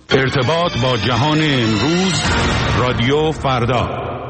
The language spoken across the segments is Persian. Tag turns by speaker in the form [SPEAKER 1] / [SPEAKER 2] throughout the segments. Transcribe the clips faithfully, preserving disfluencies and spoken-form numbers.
[SPEAKER 1] ارتباط با جهان امروز، رادیو فردا.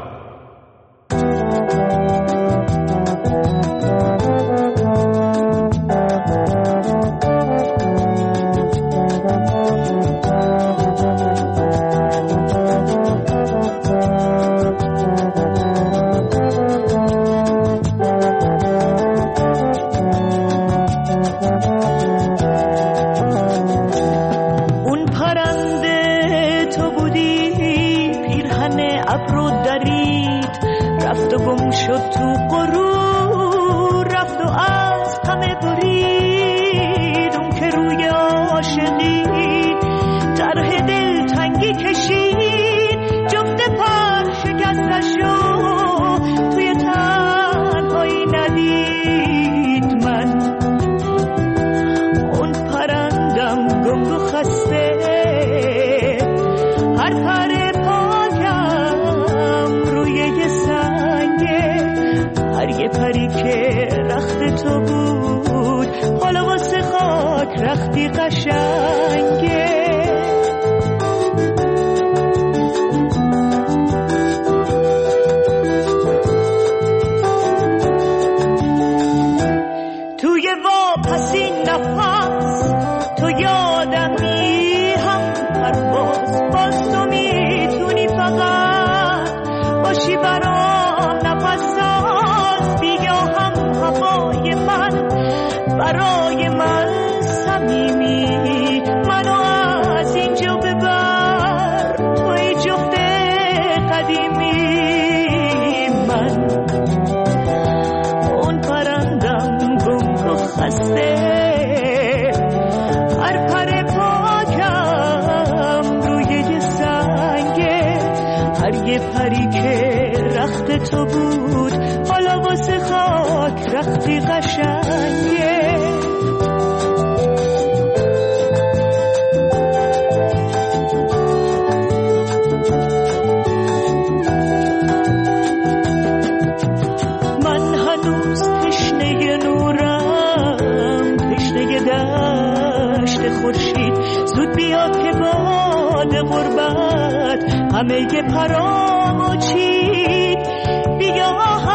[SPEAKER 2] همه پرامو چید بیا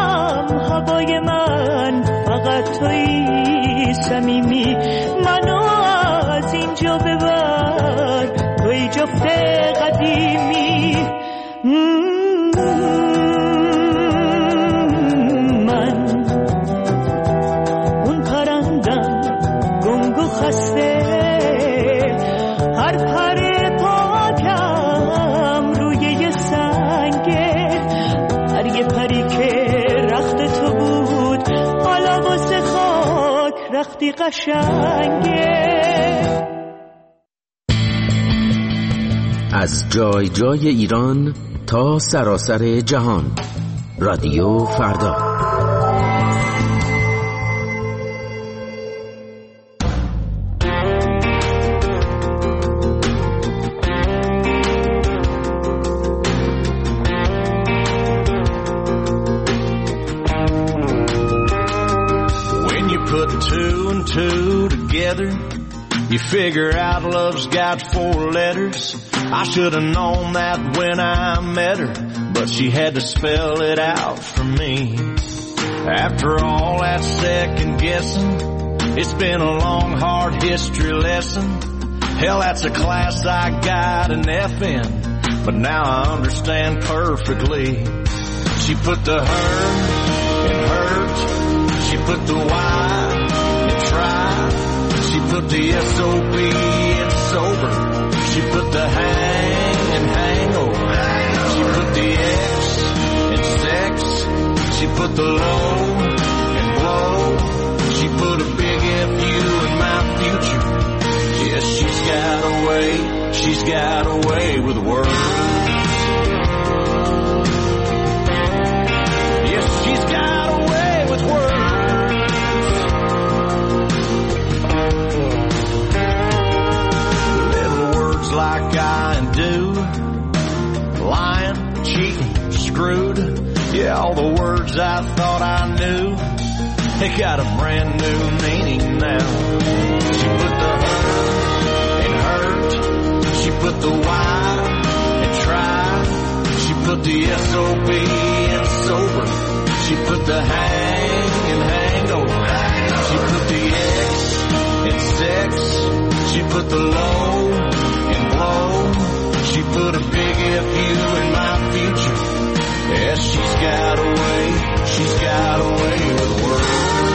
[SPEAKER 2] هم هوای من فقط توی صمیمی منو از اینجا ببر توی جفت قدیمی من اون پرندم گنگ و خسته هر پر رختی قشنگه.
[SPEAKER 3] از جای جای ایران تا سراسر جهان، رادیو فردا.
[SPEAKER 4] You figure out love's got four letters. I should have known that when I met her, but she had to spell it out for me. After all that second guessing, it's been a long, hard history lesson. Hell, that's a class I got an F in, but now I understand perfectly. She put the her in hurt. She put the Y in try. She put the S O B in sober. She put the hang in hangover. She put the X in sex. She put the low in blow. She put a big F U in my future. Yes, she's got a way. She's got a way with words. Yes, she's got a way with words. Like I and do, lying, cheating, screwed. Yeah, all the words I thought I knew, they got a brand new meaning now. She put the hurt in hurt. She put the Y in try. She put the S O B in sober. She put the hang in hangover. She put the X in sex. She put the low in blow. She put a big F U in my future. Yes, she's got a way, she's got a way with words.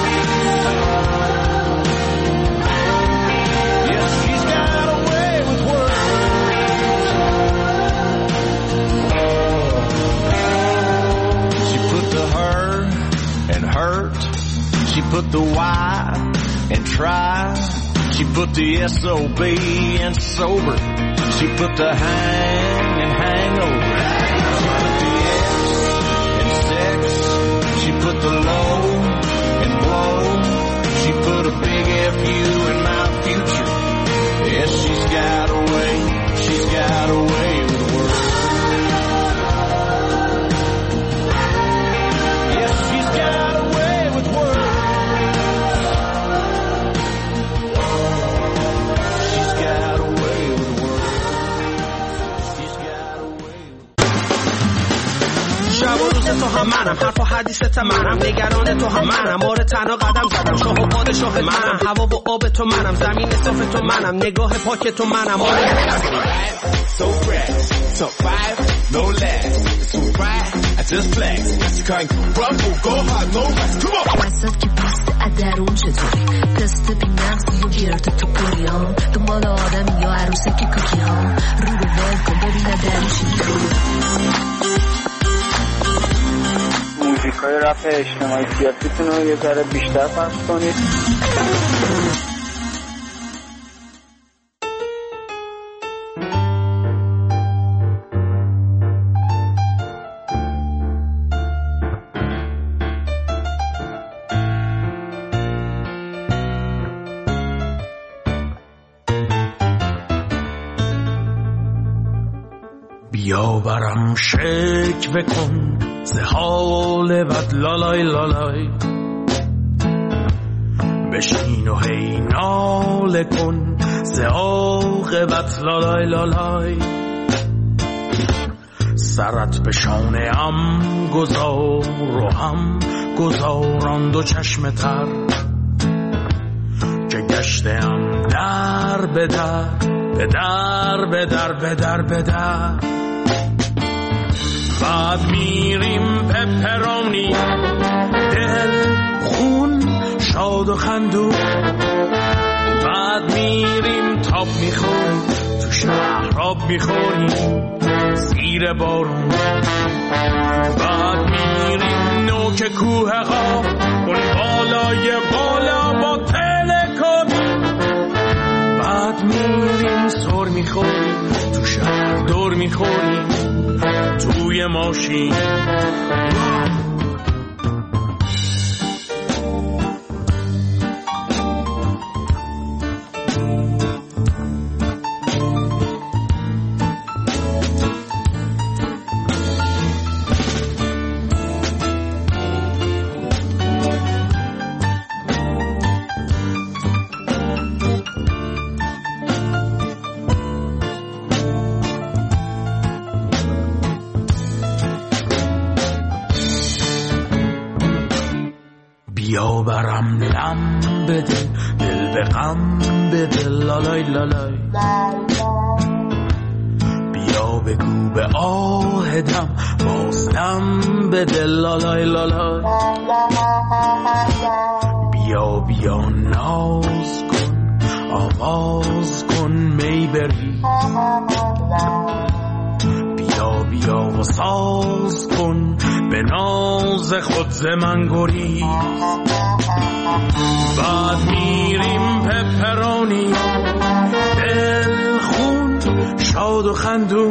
[SPEAKER 4] Yes, she's got a way with words. She put the her and hurt. She put the Y and try. She put the S O B and sober. She put the hang and hangover. She put the S in sex. She put the low and blow. She put a big F U in my future. Yes, she's got a way, she's got a way with words. Yes, she's got a way with words. She's got a way with words. She's got a way with
[SPEAKER 5] شب و روز تو هم منم، حرف و حدیثت منم، نگران تو هم منم، آره تنها قدم زدم، شاه و پادشاه منم، هوا و آب تو منم، زمین صاف تو منم، نگاه پاک تو منم، آره
[SPEAKER 6] so fresh, so five, no less, so right, I just flex, you can't rumble, go hard, no rest, come on.
[SPEAKER 7] وسط که پست ادرون چطوری دست بی نقصی و گرد تو پوری ها دنبال آدمی یا عروسه که کوکی ها رو رو ول کن ببینه درشی
[SPEAKER 8] موزیکای رپ اجتماعی سیاسیتون رو یه ذره بیشتر پخش کنید.
[SPEAKER 9] بیا برم شکوه کن ز حال بد لالای لالای بشین و هی ناله کن ز عاقبت لالای لالای سرت به شانه ام گذار و هم گذاران دو چشم تر که گشتم در به در به در به در به در به در بعد میریم پپرانی دل خون شاد و خندون بعد میریم تاب میخوریم تو شهراب میخوریم زیر بارون بعد میریم نوک کوه قاف اون بالای بالا با تلکابین بعد میریم سر میخوریم تو شهر دور میخوریم توی ماشین بیا برم لم بده دل به غم بده لالای لالای بیا بگو به آهدم بازدم بده لالای لالای بیا بیا ناز کن آواز کن می بری بیا بیا و ساز کن به ناز خود ز من گریز بعد میریم پپرانی دل خون شاد و خندون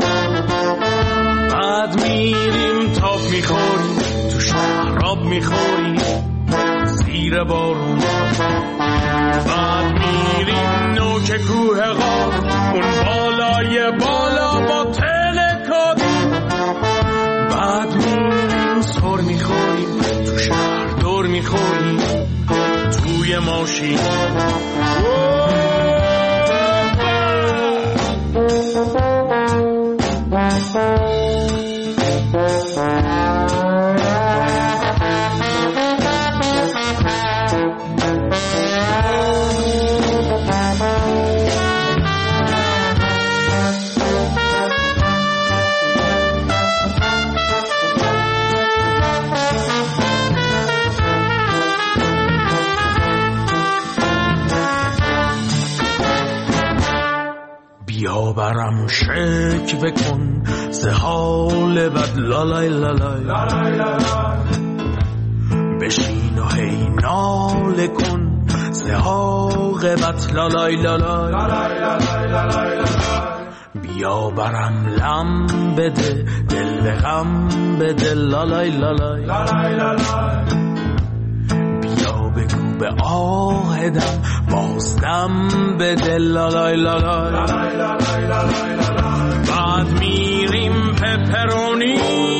[SPEAKER 9] بعد میریم تاب میخوریم تو شهراب میخوریم زیر بارون بعد میریم نوک کوه قاف اون بالای بالا با تلکابین بعد میریم سر میخوریم تو شهر دور میخوریم توی ماشین بیا برم شکوه کن ز حال بد لالای لالای بشین و هی ناله کن ز عاقبت لالای لالای بیا برم لم بده دل به غم بده لالای لالای بیا بگو به آهدم بازدم بده لالای لالای بعد میریم پپرونی.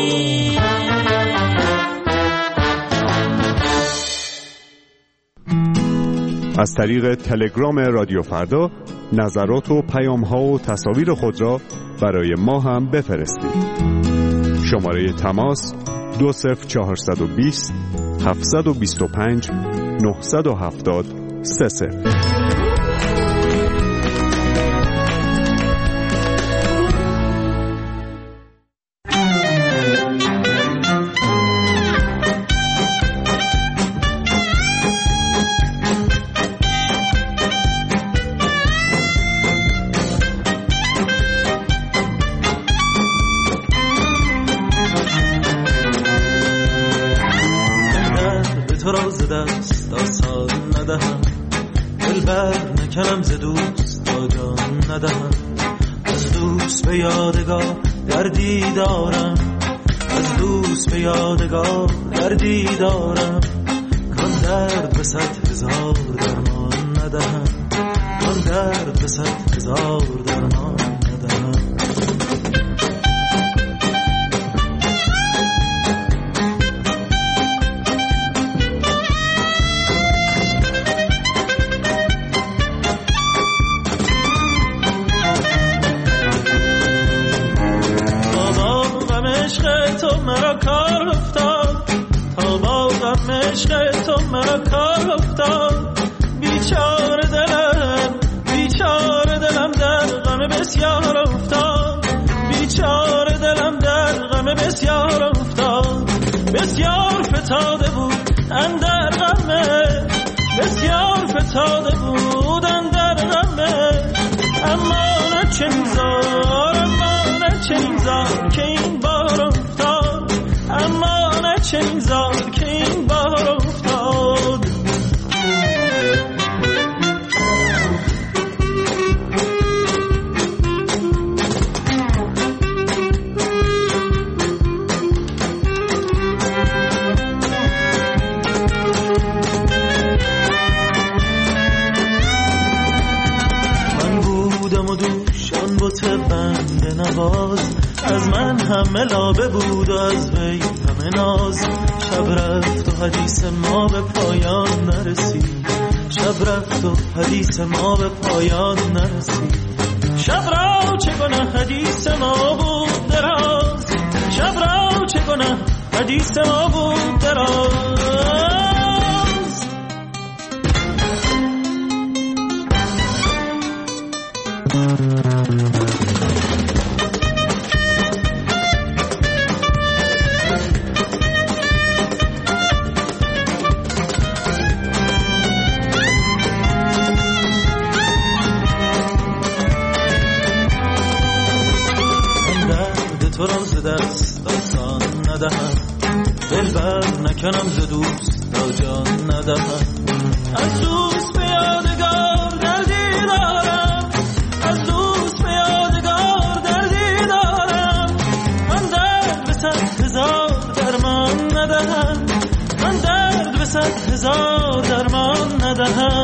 [SPEAKER 10] از طریق تلگرام رادیو فردا نظرات و پیام‌ها و تصاویر خود را برای ما هم بفرستید. شماره تماس دو صفر چهارصد و بیست هفتصد و بیست و پنج نهصد و هفتاد سه صفر.
[SPEAKER 11] نکنم ز دوست تا جان ندهم، از دوست به یادگار دردی دارم، از دوست به یادگار دردی دارم، کان درد به صد هزار درمان ندهم، کان درد به صد هزار درمان ندهم. تو مرا کار افتاد، تا با غم عشق تو مرا کار افتاد، بیچاره دلم بیچاره دلم در غم بسیار افتاد، بیچاره دلم در غم بسیار افتاد، بسیار فتاده بود اندر غمه، بسیار فتاده بود اندر غمه، اما نه چنین زار اما نه چنین زار که این بار افتاد، اما نه چنین زار که این بار افتاد. من بودم و دوش آن بت بنده نواز، از من همه لابه بود و از وی همه ناز، شب رفت و حدیث ما به پایان نرسید، شب رفت و حدیث ما به پایان نرسید، شب را چه گناه حدیث ما بود دراز، شب را چه گناه حدیث ما بود دراز. تو را ز دست آسان ندهم، دلبر نکنم ز دوست تا جان ندهم، از دوست به یادگار دردی دارم، از دوست به یادگار دردی دارم، من درد به صد هزار درمان ندهم، من درد به صد هزار درمان ندهم.